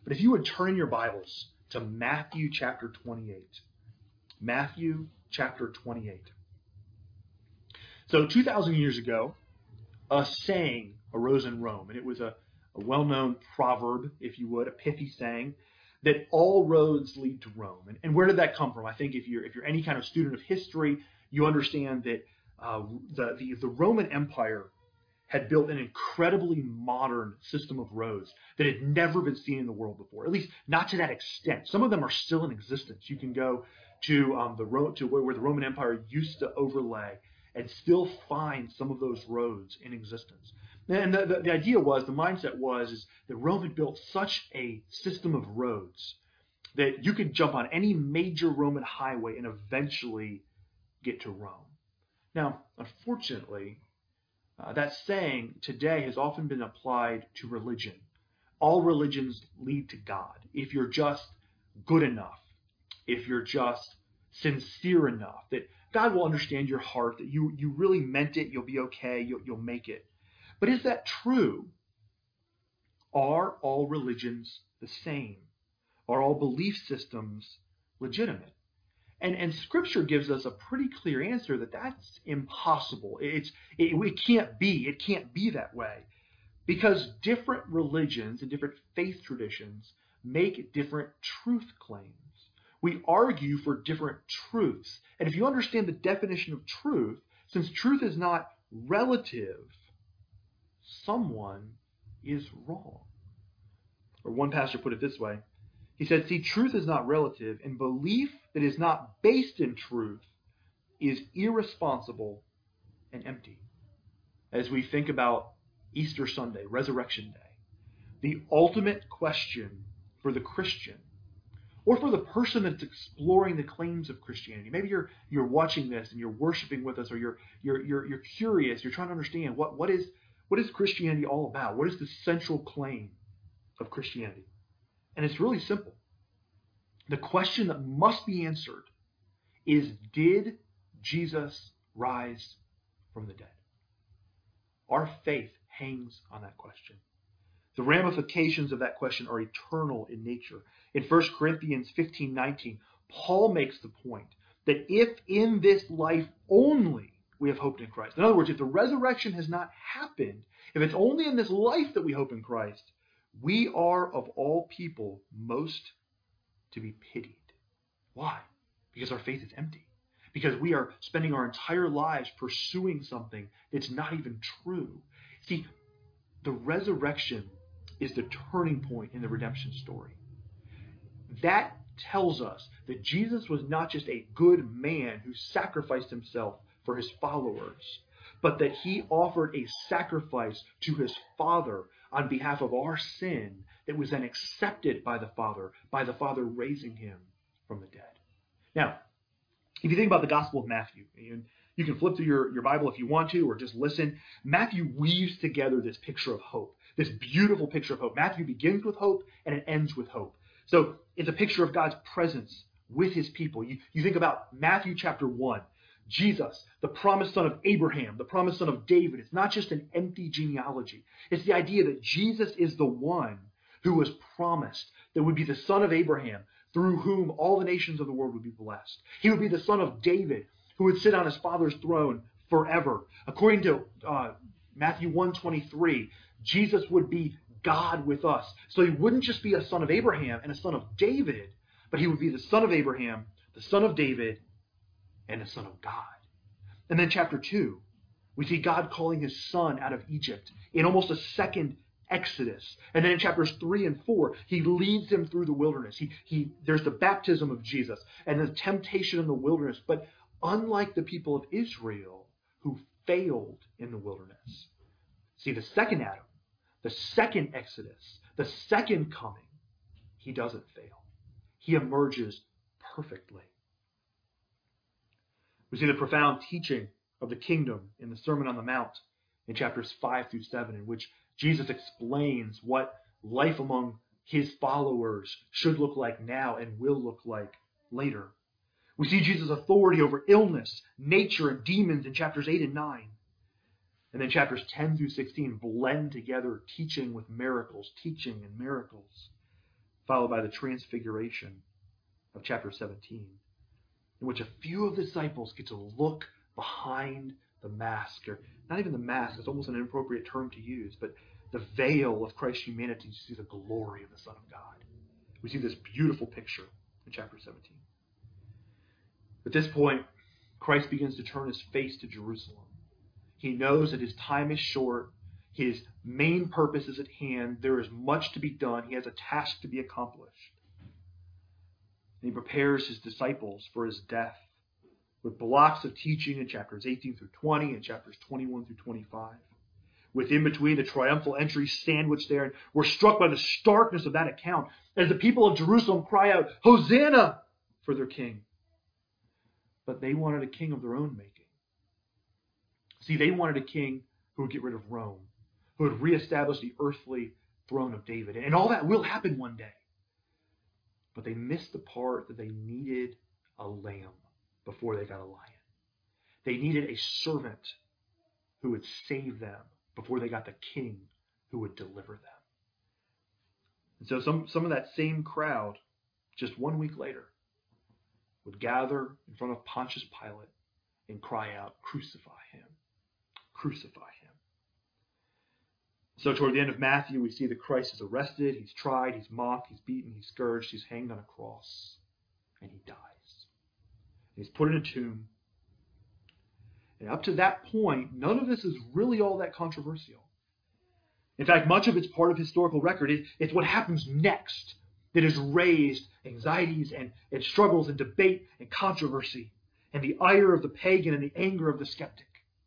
But if you would turn in your Bibles to Matthew chapter 28. Matthew chapter 28. So 2,000 years ago, a saying arose in Rome, and it was a well-known proverb, if you would, a pithy saying, that all roads lead to Rome. And where did that come from? I think if you're any kind of student of history, you understand that the Roman Empire had built an incredibly modern system of roads that had never been seen in the world before, at least not to that extent. Some of them are still in existence. You can go to the road to where the Roman Empire used to overlay and still find some of those roads in existence. And the idea was, the mindset was, is that Rome had built such a system of roads that you could jump on any major Roman highway and eventually get to Rome. Now, unfortunately, that saying today has often been applied to religion. All religions lead to God. If you're just good enough, if you're just sincere enough, that God will understand your heart, that you really meant it, you'll be okay, you'll make it. But is that true? Are all religions the same? Are all belief systems legitimate? And Scripture gives us a pretty clear answer that that's impossible. It can't be. It can't be that way. Because different religions and different faith traditions make different truth claims. We argue for different truths. And if you understand the definition of truth, since truth is not relative, someone is wrong. Or one pastor put it this way. He said, see, truth is not relative, and belief that is not based in truth is irresponsible and empty. As we think about Easter Sunday, Resurrection Day, the ultimate question for the Christian, or for the person that's exploring the claims of Christianity. Maybe you're watching this and you're worshiping with us, or you're curious, you're trying to understand what is Christianity all about? What is the central claim of Christianity? And it's really simple. The question that must be answered is, did Jesus rise from the dead? Our faith hangs on that question. The ramifications of that question are eternal in nature. In 1 Corinthians 15:19, Paul makes the point that if in this life only we have hoped in Christ. In other words, if the resurrection has not happened, if it's only in this life that we hope in Christ, we are of all people most to be pitied. Why? Because our faith is empty. Because we are spending our entire lives pursuing something that's not even true. See, the resurrection is the turning point in the redemption story. That tells us that Jesus was not just a good man who sacrificed himself for his followers, but that he offered a sacrifice to his Father on behalf of our sin that was then accepted by the Father raising him from the dead. Now, if you think about the Gospel of Matthew, you can flip through your Bible if you want to, or just listen. Matthew weaves together this picture of hope, this beautiful picture of hope. Matthew begins with hope and it ends with hope. So it's a picture of God's presence with his people. You think about Matthew chapter 1. Jesus, the promised son of Abraham, the promised son of David. It's not just an empty genealogy. It's the idea that Jesus is the one who was promised that would be the son of Abraham, through whom all the nations of the world would be blessed. He would be the son of David, who would sit on his father's throne forever. According to Matthew 1:23, Jesus would be God with us. So he wouldn't just be a son of Abraham and a son of David, but he would be the son of Abraham, the son of David, and the Son of God. And then chapter 2, we see God calling his son out of Egypt in almost a second Exodus. And then in chapters 3 and 4, he leads them through the wilderness. There's the baptism of Jesus and the temptation in the wilderness. But unlike the people of Israel who failed in the wilderness, see, the second Adam, the second Exodus, the second coming, he doesn't fail. He emerges perfectly. We see the profound teaching of the kingdom in the Sermon on the Mount in chapters 5 through 7, in which Jesus explains what life among his followers should look like now and will look like later. We see Jesus' authority over illness, nature, and demons in chapters 8 and 9. And then chapters 10 through 16 blend together teaching with miracles, teaching and miracles. followed by the transfiguration of chapter 17, in which a few of the disciples get to look behind the mask, or not even the mask, it's almost an inappropriate term to use, but the veil of Christ's humanity to see the glory of the Son of God. We see this beautiful picture in chapter 17. At this point, Christ begins to turn his face to Jerusalem. He knows that his time is short. His main purpose is at hand. There is much to be done. He has a task to be accomplished. And he prepares his disciples for his death with blocks of teaching in chapters 18 through 20 and chapters 21 through 25. With in between the triumphal entry sandwiched there. And we're struck by the starkness of that account as the people of Jerusalem cry out, "Hosanna!" for their king. But they wanted a king of their own making. See, they wanted a king who would get rid of Rome, who would reestablish the earthly throne of David. And all that will happen one day. But they missed the part that they needed a lamb before they got a lion. They needed a servant who would save them before they got the king who would deliver them. And so some of that same crowd, just 1 week later, would gather in front of Pontius Pilate and cry out, "Crucify him, crucify him." So toward the end of Matthew, we see that Christ is arrested, he's tried, he's mocked, he's beaten, he's scourged, he's hanged on a cross, and he dies. He's put in a tomb. And up to that point, none of this is really all that controversial. In fact, much of it's part of historical record. It's what happens next that has raised anxieties and struggles and debate and controversy and the ire of the pagan and the anger of the skeptic.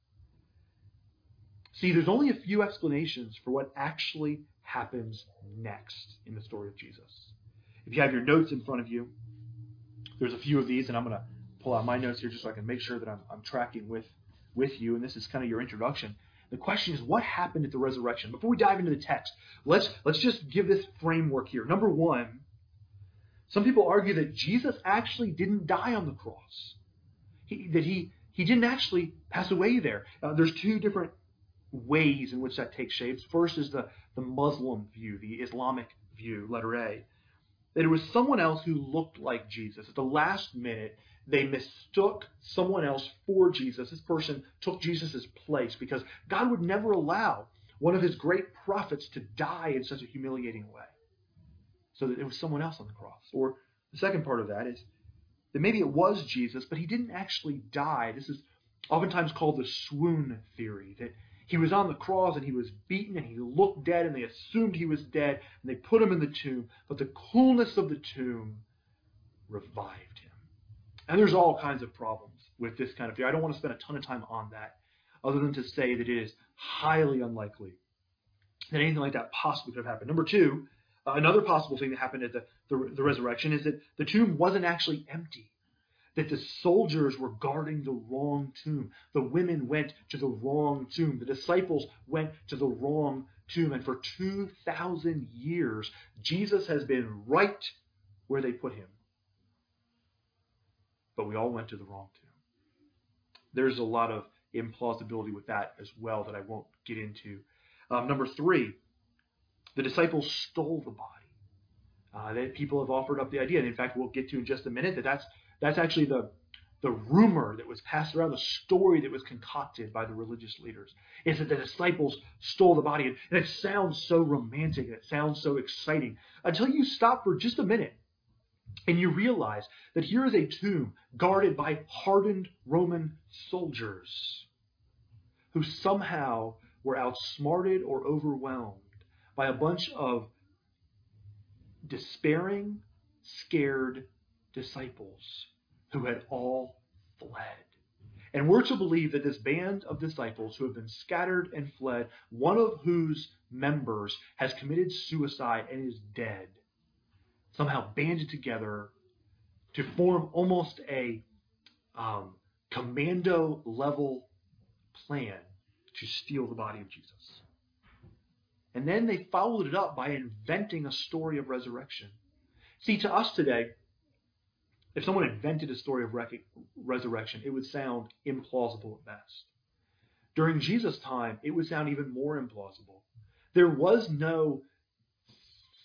See, there's only a few explanations for what actually happens next in the story of Jesus. If you have your notes in front of you, there's a few of these, and I'm going to pull out my notes here just so I can make sure that I'm tracking with you, and this is kind of your introduction. The question is, what happened at the resurrection? Before we dive into the text, let's just give this framework here. Number one, some people argue that Jesus actually didn't die on the cross. He didn't actually pass away there. There's two different ways in which that takes shape. First is the Muslim view, the Islamic view, letter A, that it was someone else who looked like Jesus. At the last minute, they mistook someone else for Jesus. This person took Jesus' place because God would never allow one of his great prophets to die in such a humiliating way. So that it was someone else on the cross. Or the second part of that is that maybe it was Jesus, but he didn't actually die. This is oftentimes called the swoon theory, that he was on the cross and he was beaten and he looked dead and they assumed he was dead and they put him in the tomb, but the coolness of the tomb revived him. And there's all kinds of problems with this kind of theory. I don't want to spend a ton of time on that, other than to say that it is highly unlikely that anything like that possibly could have happened. Number two, another possible thing that happened at the resurrection is that the tomb wasn't actually empty, that the soldiers were guarding the wrong tomb. The women went to the wrong tomb. The disciples went to the wrong tomb. And for 2,000 years, Jesus has been right where they put him. But we all went to the wrong tomb. There's a lot of implausibility with that as well that I won't get into. Number three, the disciples stole the body. That people have offered up the idea, and in fact we'll get to in just a minute, that's actually the rumor that was passed around, the story that was concocted by the religious leaders, is that the disciples stole the body. And it sounds so romantic, and it sounds so exciting, until you stop for just a minute and you realize that here is a tomb guarded by hardened Roman soldiers who somehow were outsmarted or overwhelmed by a bunch of despairing, scared disciples who had all fled. And we're to believe that this band of disciples who have been scattered and fled, one of whose members has committed suicide and is dead, somehow banded together to form almost a commando-level plan to steal the body of Jesus. And then they followed it up by inventing a story of resurrection. See, to us today, if someone invented a story of resurrection, it would sound implausible at best. During Jesus' time, it would sound even more implausible. There was no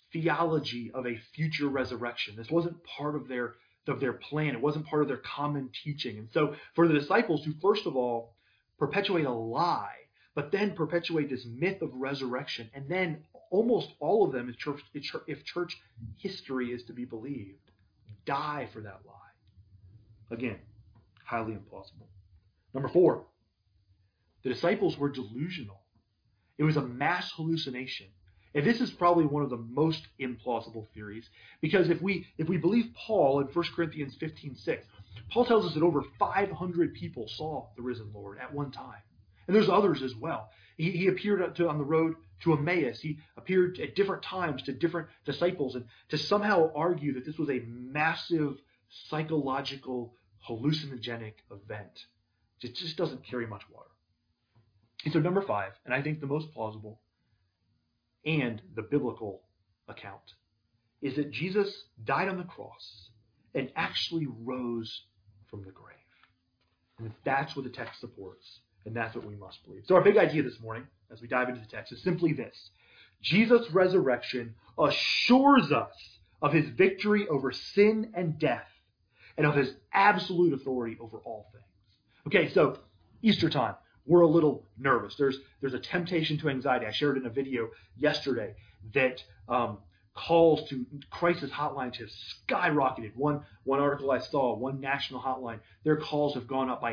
theology of a future resurrection. This wasn't part of their plan. It wasn't part of their common teaching. And so for the disciples who, first of all, perpetuate a lie, but then perpetuate this myth of resurrection, and then almost all of them, if church history is to be believed, die for that lie. Again, highly implausible. Number 4, the disciples were delusional. It was a mass hallucination. And this is probably one of the most implausible theories, because if we believe Paul in 1 Corinthians 15:6, Paul tells us that over 500 people saw the risen Lord at one time. And there's others as well. He appeared on the road to Emmaus. He appeared at different times to different disciples. And to somehow argue that this was a massive psychological hallucinogenic event, it just doesn't carry much water. And so number 5, and I think the most plausible and the biblical account, is that Jesus died on the cross and actually rose from the grave. And that's what the text supports, and that's what we must believe. So our big idea this morning, as we dive into the text, is simply this: Jesus' resurrection assures us of his victory over sin and death, and of his absolute authority over all things. Okay, so Easter time, we're a little nervous. There's a temptation to anxiety. I shared in a video yesterday that calls to crisis hotlines have skyrocketed. One article I saw, one national hotline, their calls have gone up by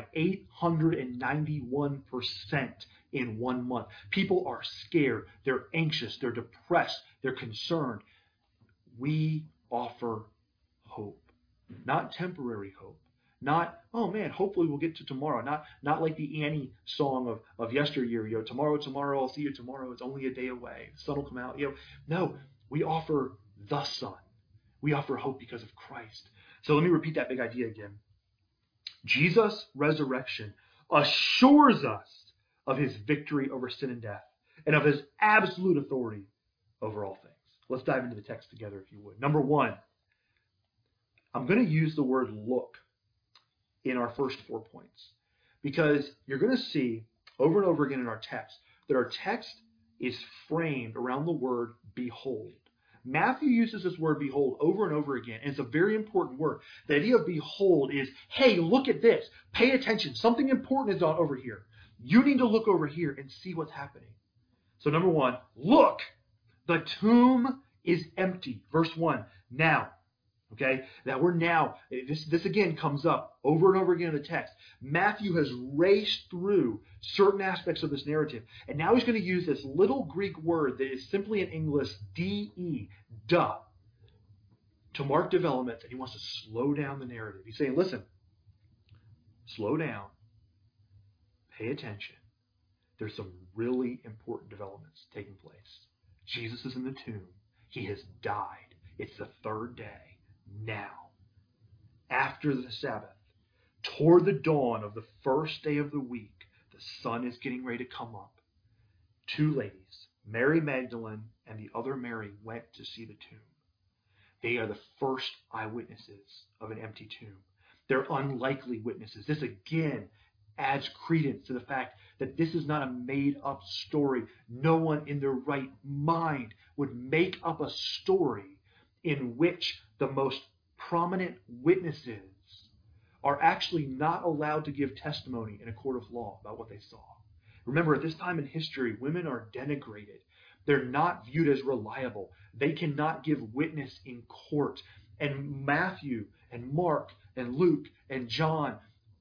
891% in 1 month. People are scared. They're anxious. They're depressed. They're concerned. We offer hope, not temporary hope. Not, oh man, hopefully we'll get to tomorrow. Not like the Annie song of yesteryear, tomorrow, I'll see you tomorrow. It's only a day away. The sun will come out. No, we offer the Son. We offer hope because of Christ. So let me repeat that big idea again. Jesus' resurrection assures us of his victory over sin and death, and of his absolute authority over all things. Let's dive into the text together, if you would. Number 1, I'm going to use the word look in our first 4 points, because you're going to see over and over again in our text that our text is framed around the word behold. Matthew uses this word behold over and over again, and it's a very important word. The idea of behold is, hey, look at this. Pay attention. Something important is on over here. You need to look over here and see what's happening. So number 1, look, the tomb is empty. Verse 1, now. Okay, that we're now, this again comes up over and over again in the text. Matthew has raced through certain aspects of this narrative, and now he's going to use this little Greek word that is simply in English, de, duh, to mark developments, and he wants to slow down the narrative. He's saying, listen, slow down, pay attention. There's some really important developments taking place. Jesus is in the tomb. He has died. It's the 3rd day. Now, after the Sabbath, toward the dawn of the 1st day of the week, the sun is getting ready to come up. 2 ladies, Mary Magdalene and the other Mary, went to see the tomb. They are the first eyewitnesses of an empty tomb. They're unlikely witnesses. This again adds credence to the fact that this is not a made-up story. No one in their right mind would make up a story in which the most prominent witnesses are actually not allowed to give testimony in a court of law about what they saw. Remember, at this time in history, women are denigrated. They're not viewed as reliable. They cannot give witness in court. And Matthew and Mark and Luke and John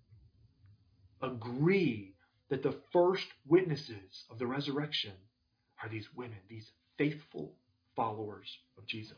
agree that the first witnesses of the resurrection are these women, these faithful followers of Jesus.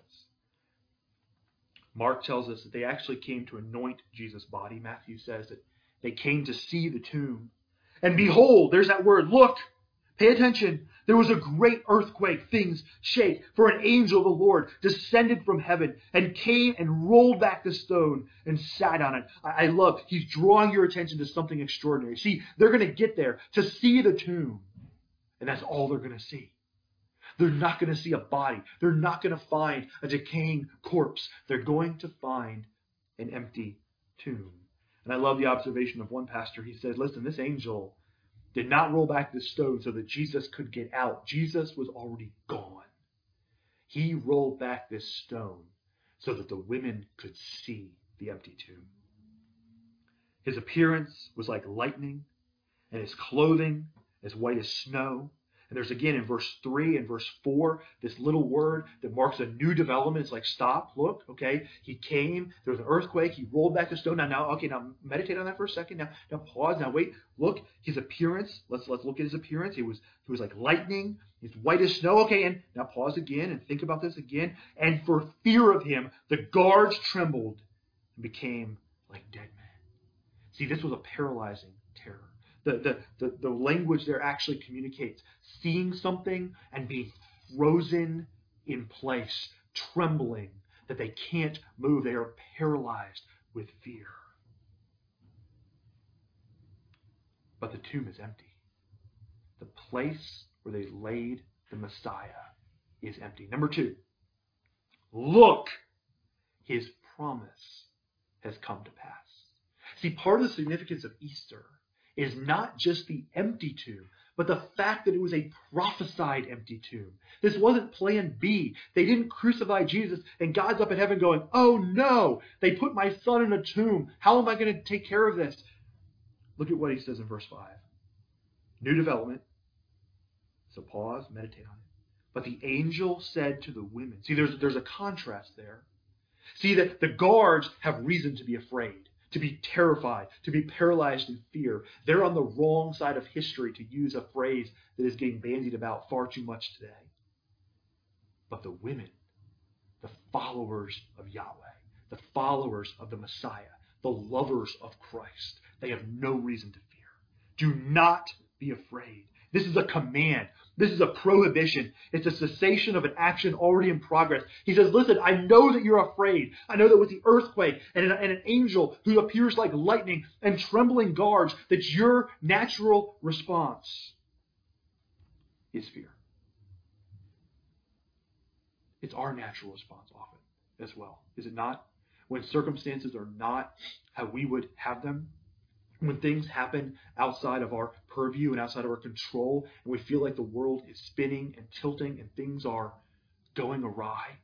Mark tells us that they actually came to anoint Jesus' body. Matthew says that they came to see the tomb. And behold, there's that word, look, pay attention. There was a great earthquake, things shake, for an angel of the Lord descended from heaven and came and rolled back the stone and sat on it. I love, he's drawing your attention to something extraordinary. See, they're going to get there to see the tomb, and that's all they're going to see. They're not going to see a body. They're not going to find a decaying corpse. They're going to find an empty tomb. And I love the observation of one pastor. He says, listen, this angel did not roll back the stone so that Jesus could get out. Jesus was already gone. He rolled back this stone so that the women could see the empty tomb. His appearance was like lightning, and his clothing as white as snow. And there's again in verse 3 and verse 4, this little word that marks a new development. It's like, stop, look, okay. He came, there was an earthquake, he rolled back the stone. Now meditate on that for a second. Now pause, now wait, look, his appearance, let's look at his appearance. He was like lightning, he's white as snow. Okay, and now pause again and think about this again. And for fear of him, the guards trembled and became like dead men. See, this was a paralyzing terror. The language there actually communicates seeing something and being frozen in place, trembling, that they can't move. They are paralyzed with fear. But the tomb is empty. The place where they laid the Messiah is empty. Number 2, look, his promise has come to pass. See, part of the significance of Easter is not just the empty tomb, but the fact that it was a prophesied empty tomb. This wasn't plan B. They didn't crucify Jesus and God's up in heaven going, oh no, they put my son in a tomb. How am I going to take care of this? Look at what he says in verse 5. New development. So pause, meditate on it. But the angel said to the women. See, there's a contrast there. See, that the guards have reason to be afraid, to be terrified, to be paralyzed in fear. They're on the wrong side of history, to use a phrase that is getting bandied about far too much today. But the women, the followers of Yahweh, the followers of the Messiah, the lovers of Christ, they have no reason to fear. Do not be afraid. This is a command. This is a prohibition. It's a cessation of an action already in progress. He says, listen, I know that you're afraid. I know that with the earthquake and an angel who appears like lightning and trembling guards, that your natural response is fear. It's our natural response often as well, is it not? When circumstances are not how we would have them, when things happen outside of our purview and outside of our control, and we feel like the world is spinning and tilting and things are going awry,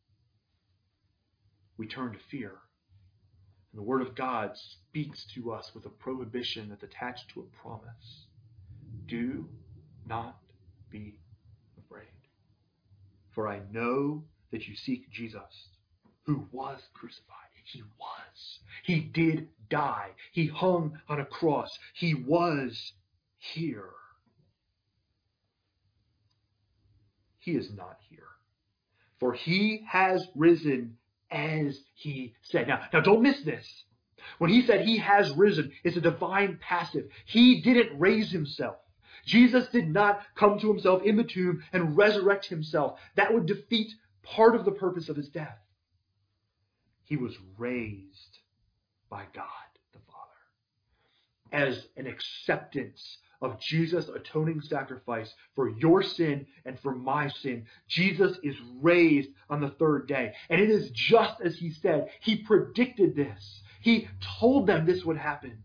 we turn to fear. And the Word of God speaks to us with a prohibition that's attached to a promise. Do not be afraid. For I know that you seek Jesus, who was crucified. He was. He did die. He hung on a cross. He was here. He is not here. For he has risen as he said. Now don't miss this. When he said he has risen, it's a divine passive. He didn't raise himself. Jesus did not come to himself in the tomb and resurrect himself. That would defeat part of the purpose of his death. He was raised by God the Father as an acceptance of Jesus' atoning sacrifice for your sin and for my sin. Jesus is raised on the third day. And it is just as he said. He predicted this. He told them this would happen.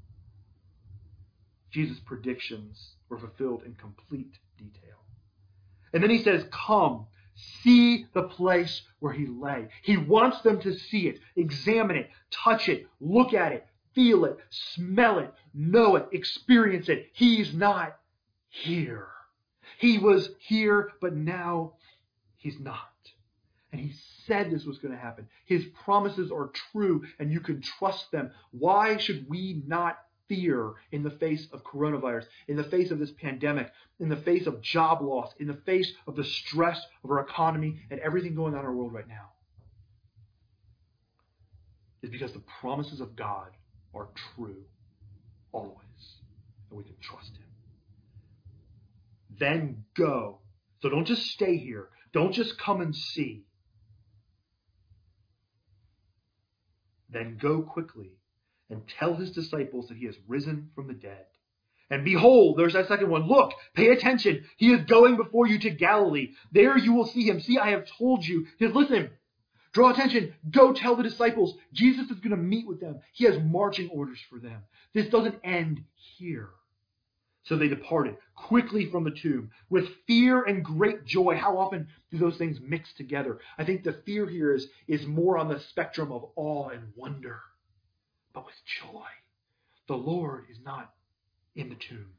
Jesus' predictions were fulfilled in complete detail. And then he says, come, see the place where he lay. He wants them to see it, examine it, touch it, look at it, feel it, smell it, know it, experience it. He's not here. He was here, but now he's not. And he said this was going to happen. His promises are true, and you can trust them. Why should we not fear in the face of coronavirus, in the face of this pandemic, in the face of job loss, in the face of the stress of our economy and everything going on in our world right now? It's because the promises of God are true always, and we can trust him. Then go. So don't just stay here. Don't just come and see. Then go quickly and tell his disciples that he has risen from the dead. And behold, there's that second one. Look, pay attention. He is going before you to Galilee. There you will see him. See, I have told you. He says, listen, draw attention. Go tell the disciples. Jesus is going to meet with them. He has marching orders for them. This doesn't end here. So they departed quickly from the tomb with fear and great joy. How often do those things mix together? I think the fear here is more on the spectrum of awe and wonder, but with joy. The Lord is not in the tomb.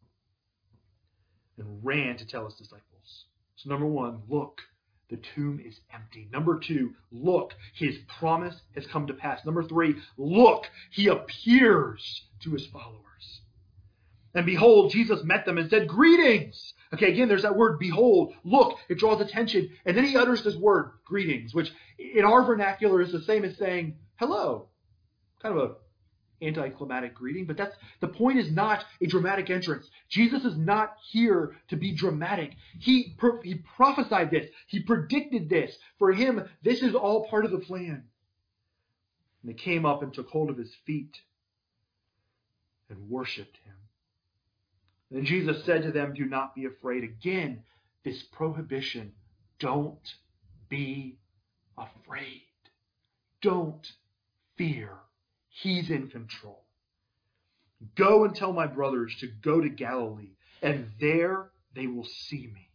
And ran to tell his disciples. So number one, look, the tomb is empty. Number two, look, his promise has come to pass. Number three, look, he appears to his followers. And behold, Jesus met them and said, greetings. Okay, again, there's that word, behold, look, it draws attention. And then he utters this word, greetings, which in our vernacular is the same as saying hello. Kind of a anticlimactic greeting, but the point is not a dramatic entrance. Jesus is not here to be dramatic. He prophesied this. He predicted this. For him, this is all part of the plan. And they came up and took hold of his feet and worshipped him. Then Jesus said to them, do not be afraid. Again, this prohibition, don't be afraid. Don't fear. He's in control. Go and tell my brothers to go to Galilee, and there they will see me.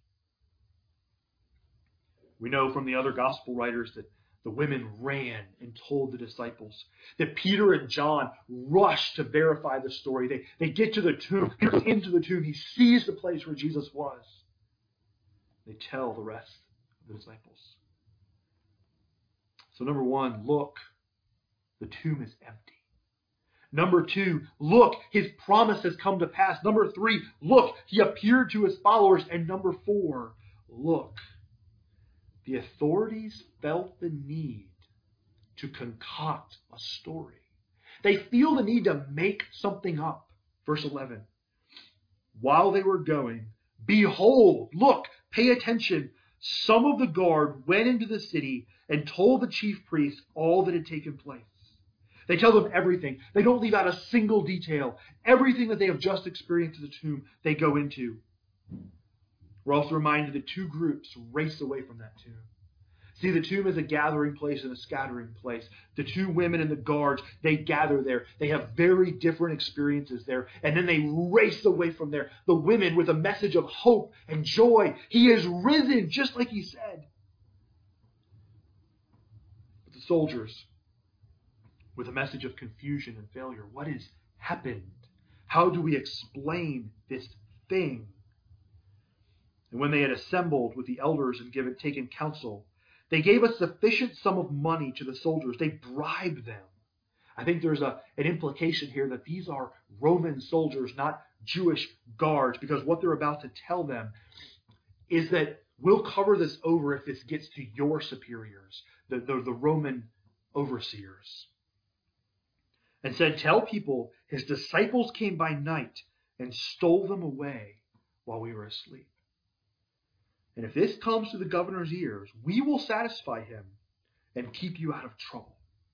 We know from the other gospel writers that the women ran and told the disciples, that Peter and John rushed to verify the story. They get to the tomb. Peter goes into the tomb. He sees the place where Jesus was. They tell the rest of the disciples. So number one, look, the tomb is empty. Number two, look, his promise has come to pass. Number three, look, he appeared to his followers. And number four, look, the authorities felt the need to concoct a story. They feel the need to make something up. Verse 11, while they were going, behold, look, pay attention. Some of the guard went into the city and told the chief priests all that had taken place. They tell them everything. They don't leave out a single detail. Everything that they have just experienced at the tomb, they go into. We're also reminded that two groups race away from that tomb. See, the tomb is a gathering place and a scattering place. The two women and the guards, they gather there. They have very different experiences there. And then they race away from there. The women with a message of hope and joy. He is risen, just like he said. But the soldiers, with a message of confusion and failure. What has happened? How do we explain this thing? And when they had assembled with the elders and taken counsel, they gave a sufficient sum of money to the soldiers. They bribed them. I think there's an implication here that these are Roman soldiers, not Jewish guards, because what they're about to tell them is that we'll cover this over if this gets to your superiors, the Roman overseers. And said, tell people his disciples came by night and stole them away while we were asleep. And if this comes to the governor's ears, we will satisfy him and keep you out of trouble.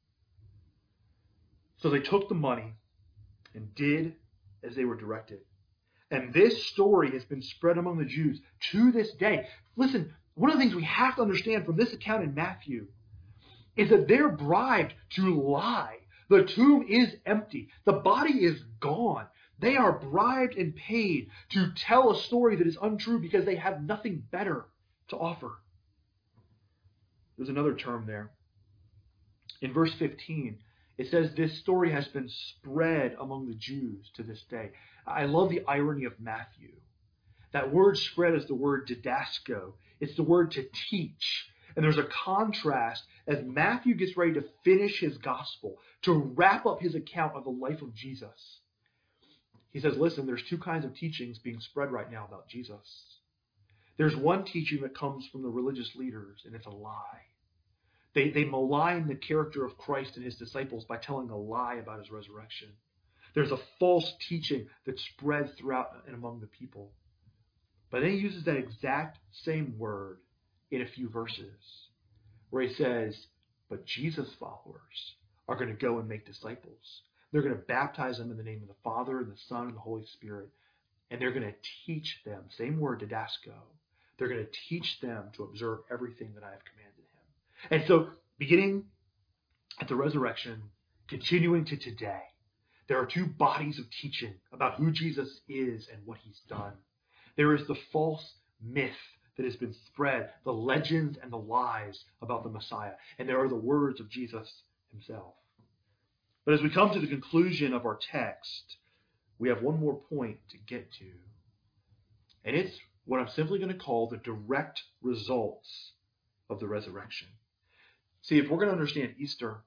So they took the money and did as they were directed. And this story has been spread among the Jews to this day. Listen, one of the things we have to understand from this account in Matthew is that they're bribed to lie. The tomb is empty. The body is gone. They are bribed and paid to tell a story that is untrue because they have nothing better to offer. There's another term there. In verse 15, it says this story has been spread among the Jews to this day. I love the irony of Matthew. That word spread is the word didasko. It's the word to teach. And there's a contrast as Matthew gets ready to finish his gospel, to wrap up his account of the life of Jesus. He says, listen, there's two kinds of teachings being spread right now about Jesus. There's one teaching that comes from the religious leaders, and it's a lie. They malign the character of Christ and his disciples by telling a lie about his resurrection. There's a false teaching that spreads throughout and among the people. But then he uses that exact same word in a few verses where he says, but Jesus' followers are going to go and make disciples. They're going to baptize them in the name of the Father and the Son and the Holy Spirit. And they're going to teach them, same word, didasko. They're going to teach them to observe everything that I have commanded him. And so, beginning at the resurrection, continuing to today, There are two bodies of teaching about who Jesus is and what he's done. There is the false myth that has been spread, the legends and the lies about the Messiah. And there are the words of Jesus himself. But as we come to the conclusion of our text, we have one more point to get to. And it's what I'm simply going to call the direct results of the resurrection. See, if we're going to understand Easter,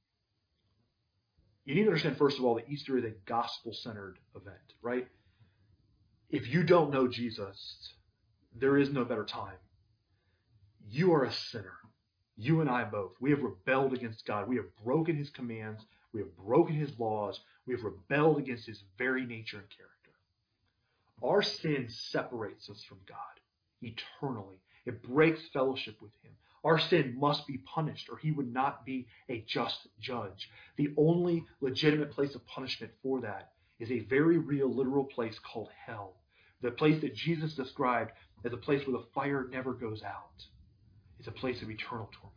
you need to understand, first of all, that Easter is a gospel-centered event, right? If you don't know Jesus, there is no better time. You are a sinner. You and I both. We have rebelled against God. We have broken his commands. We have broken his laws. We have rebelled against his very nature and character. Our sin separates us from God eternally. It breaks fellowship with him. Our sin must be punished, or he would not be a just judge. The only legitimate place of punishment for that is a very real, literal place called hell. The place that Jesus described as a place where the fire never goes out. It's a place of eternal torment.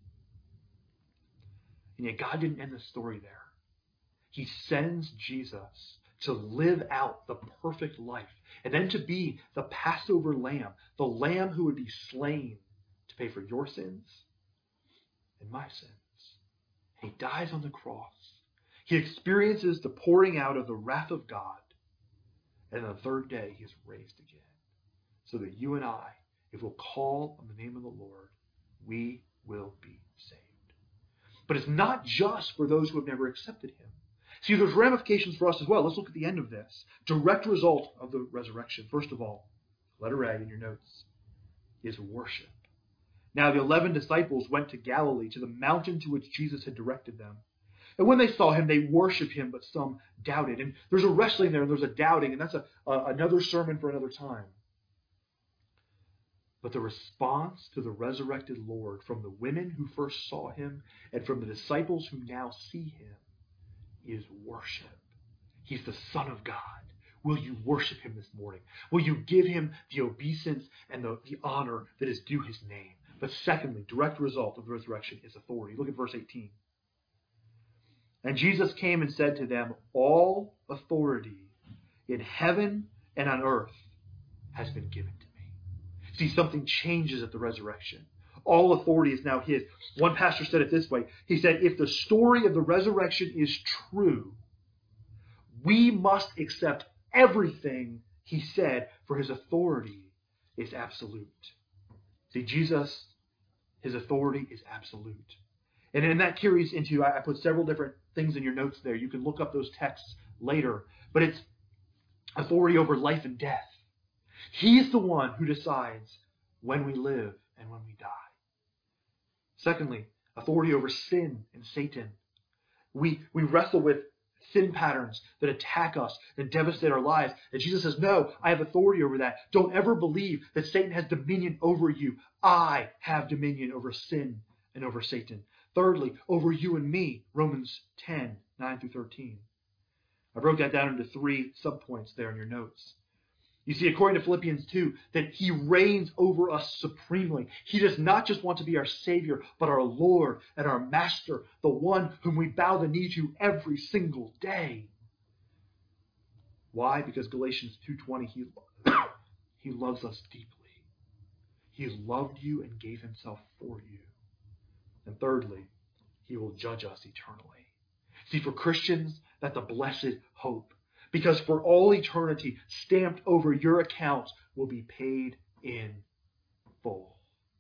And yet God didn't end the story there. He sends Jesus to live out the perfect life, and then to be the Passover lamb, the lamb who would be slain to pay for your sins and my sins. And he dies on the cross. He experiences the pouring out of the wrath of God. And on the third day, he is raised again. So that you and I, if we'll call on the name of the Lord, we will be saved. But it's not just for those who have never accepted him. See, there's ramifications for us as well. Let's look at the end of this. Direct result of the resurrection. First of all, letter A in your notes is worship. Now the 11 disciples went to Galilee, to the mountain to which Jesus had directed them. And when they saw him, they worshiped him, but some doubted. And there's a wrestling there, and there's a doubting, and that's another sermon for another time. But the response to the resurrected Lord from the women who first saw him and from the disciples who now see him is worship. He's the Son of God. Will you worship him this morning? Will you give him the obeisance and the honor that is due his name? But secondly, direct result of the resurrection is authority. Look at verse 18. And Jesus came and said to them, all authority in heaven and on earth has been given to me. See, something changes at the resurrection. All authority is now his. One pastor said it this way. He said, if the story of the resurrection is true, we must accept everything he said, for his authority is absolute. See, Jesus, his authority is absolute. And that carries into, I put several different things in your notes there. You can look up those texts later. But it's authority over life and death. He's the one who decides when we live and when we die. Secondly, authority over sin and Satan. We wrestle with sin patterns that attack us and devastate our lives. And Jesus says, no, I have authority over that. Don't ever believe that Satan has dominion over you. I have dominion over sin and over Satan. Thirdly, over you and me, Romans 10, 9 through 13. I broke that down into 3 subpoints there in your notes. You see, according to Philippians 2, that he reigns over us supremely. He does not just want to be our Savior, but our Lord and our Master, the one whom we bow the knee to every single day. Why? Because Galatians 2:20, he loves us deeply. He loved you and gave himself for you. And thirdly, he will judge us eternally. See, for Christians, that's a blessed hope. Because for all eternity, stamped over your account will be paid in full.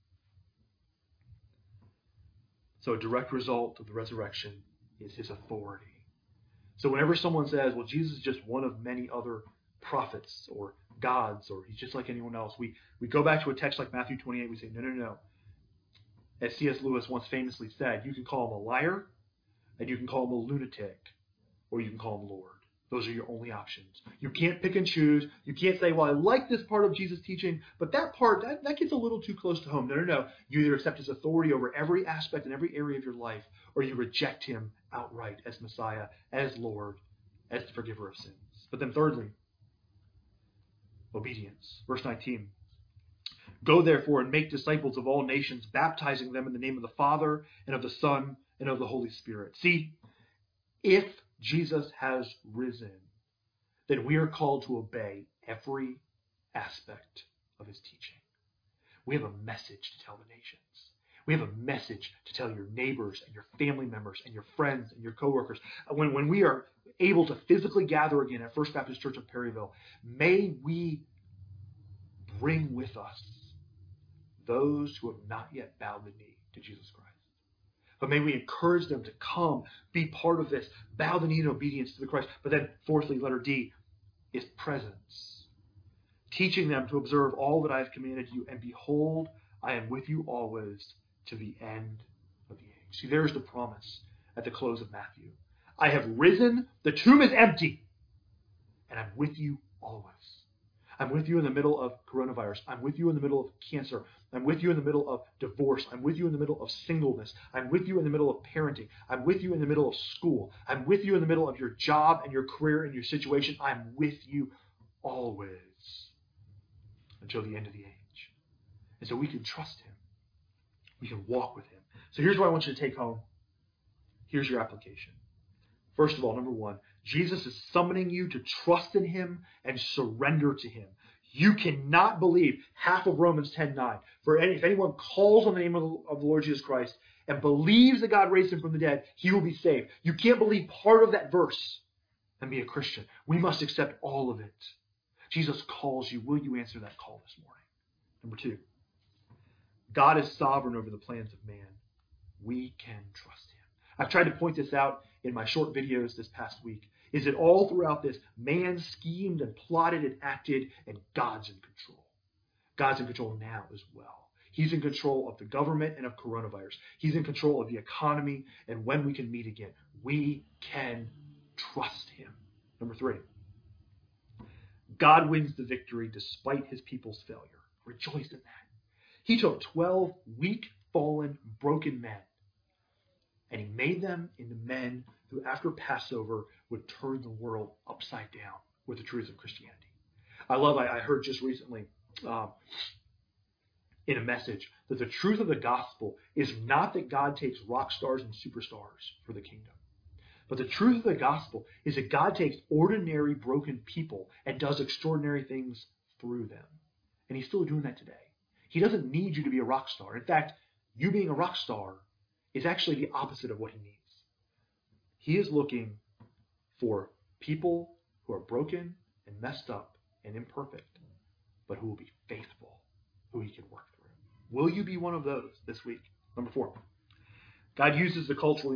So a direct result of the resurrection is his authority. So whenever someone says, well, Jesus is just one of many other prophets or gods, or he's just like anyone else, we go back to a text like Matthew 28, we say, no. As C.S. Lewis once famously said, you can call him a liar, and you can call him a lunatic, or you can call him Lord. Those are your only options. You can't pick and choose. You can't say, well, I like this part of Jesus' teaching, but that part, that gets a little too close to home. No. You either accept his authority over every aspect and every area of your life, or you reject him outright as Messiah, as Lord, as the forgiver of sins. But then thirdly, obedience. Verse 19. Go therefore and make disciples of all nations, baptizing them in the name of the Father and of the Son and of the Holy Spirit. See, if Jesus has risen, then we are called to obey every aspect of his teaching. We have a message to tell the nations. We have a message to tell your neighbors and your family members and your friends and your coworkers. When we are able to physically gather again at First Baptist Church of Perryville, may we bring with us those who have not yet bowed the knee to Jesus Christ. But may we encourage them to come, be part of this, bow the knee in obedience to the Christ. But then, fourthly, letter D is presence. Teaching them to observe all that I have commanded you, and behold, I am with you always to the end of the age. See, there's the promise at the close of Matthew. I have risen, the tomb is empty, and I'm with you always. I'm with you in the middle of coronavirus. I'm with you in the middle of cancer. I'm with you in the middle of divorce. I'm with you in the middle of singleness. I'm with you in the middle of parenting. I'm with you in the middle of school. I'm with you in the middle of your job and your career and your situation. I'm with you always until the end of the age. And so we can trust him. We can walk with him. So here's what I want you to take home. Here's your application. First of all, number one, Jesus is summoning you to trust in him and surrender to him. You cannot believe half of Romans 10:9. If anyone calls on the name of the Lord Jesus Christ and believes that God raised him from the dead, he will be saved. You can't believe part of that verse and be a Christian. We must accept all of it. Jesus calls you. Will you answer that call this morning? Number two, God is sovereign over the plans of man. We can trust him. I've tried to point this out in my short videos this past week, is that all throughout this, man schemed and plotted and acted, and God's in control. God's in control now as well. He's in control of the government and of coronavirus. He's in control of the economy and when we can meet again. We can trust him. Number three, God wins the victory despite his people's failure. Rejoice in that. He took 12 weak, fallen, broken men, and he made them into men who, after Passover, would turn the world upside down with the truths of Christianity. I heard just recently in a message that the truth of the gospel is not that God takes rock stars and superstars for the kingdom. But the truth of the gospel is that God takes ordinary, broken people and does extraordinary things through them. And he's still doing that today. He doesn't need you to be a rock star. In fact, you being a rock star is actually the opposite of what he needs. He is looking for people who are broken and messed up and imperfect, but who will be faithful, who he can work through. Will you be one of those this week? Number four, God uses the culturally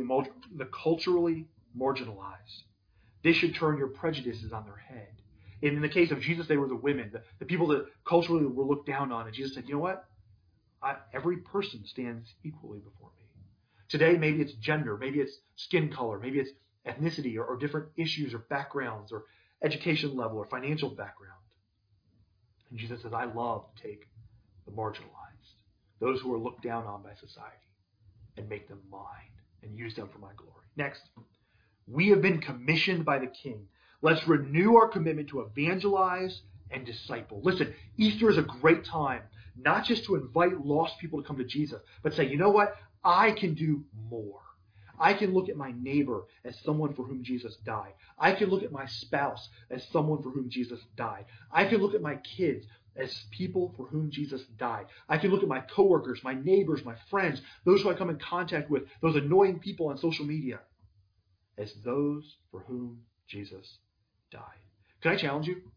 marginalized. This should turn your prejudices on their head. In the case of Jesus, they were the women, the people that culturally were looked down on. And Jesus said, you know what? Every person stands equally before me. Today, maybe it's gender, maybe it's skin color, maybe it's ethnicity or different issues or backgrounds or education level or financial background. And Jesus says, I love to take the marginalized, those who are looked down on by society, and make them mine and use them for my glory. Next, we have been commissioned by the King. Let's renew our commitment to evangelize and disciple. Listen, Easter is a great time, not just to invite lost people to come to Jesus, but say, you know what? I can do more. I can look at my neighbor as someone for whom Jesus died. I can look at my spouse as someone for whom Jesus died. I can look at my kids as people for whom Jesus died. I can look at my coworkers, my neighbors, my friends, those who I come in contact with, those annoying people on social media, as those for whom Jesus died. Can I challenge you?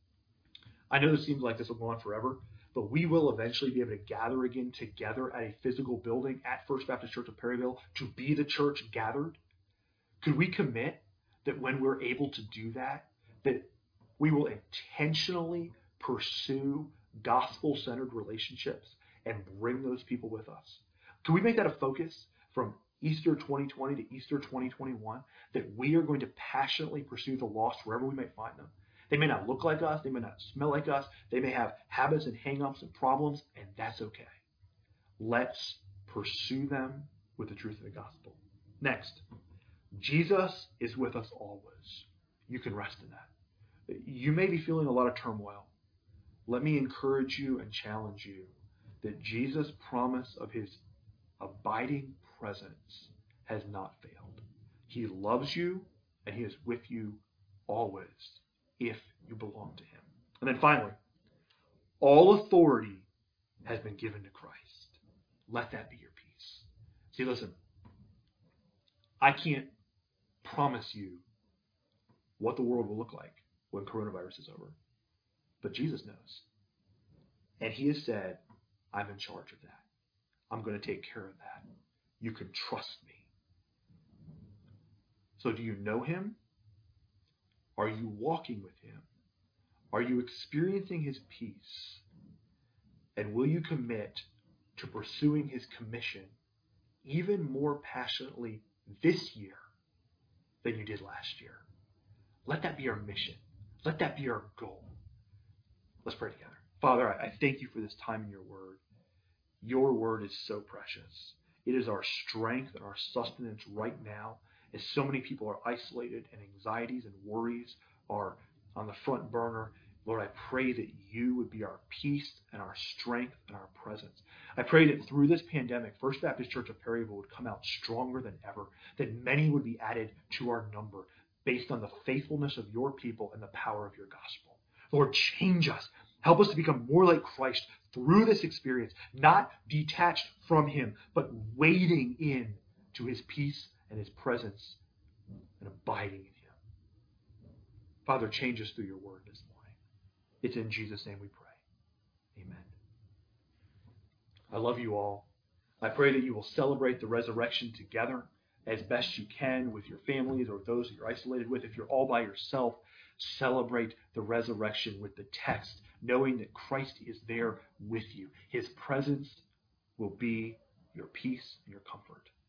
I know this seems like this will go on forever, but we will eventually be able to gather again together at a physical building at First Baptist Church of Perryville to be the church gathered. Could we commit that when we're able to do that, that we will intentionally pursue gospel-centered relationships and bring those people with us? Can we make that a focus from Easter 2020 to Easter 2021, that we are going to passionately pursue the lost wherever we may find them? They may not look like us. They may not smell like us. They may have habits and hang-ups and problems, and that's okay. Let's pursue them with the truth of the gospel. Next, Jesus is with us always. You can rest in that. You may be feeling a lot of turmoil. Let me encourage you and challenge you that Jesus' promise of his abiding presence has not failed. He loves you and he is with you always if you belong to him. And then finally, all authority has been given to Christ. Let that be your peace. See, listen, I can't promise you what the world will look like when coronavirus is over, but Jesus knows. And he has said, I'm in charge of that. I'm going to take care of that. You can trust me. So do you know him? Are you walking with him? Are you experiencing his peace? And will you commit to pursuing his commission even more passionately this year than you did last year? Let that be our mission. Let that be our goal. Let's pray together. Father, I thank you for this time in your word. Your word is so precious. It is our strength and our sustenance right now, as so many people are isolated and anxieties and worries are on the front burner. Lord, I pray that you would be our peace and our strength and our presence. I pray that through this pandemic, First Baptist Church of Perryville would come out stronger than ever, that many would be added to our number based on the faithfulness of your people and the power of your gospel. Lord, change us. Help us to become more like Christ through this experience, not detached from him, but wading in to his peace and his presence and abiding in him. Father, change us through your word this morning. It's in Jesus' name we pray. Amen. I love you all. I pray that you will celebrate the resurrection together as best you can with your families or those that you're isolated with. If you're all by yourself, celebrate the resurrection with the text, knowing that Christ is there with you. His presence will be your peace and your comfort.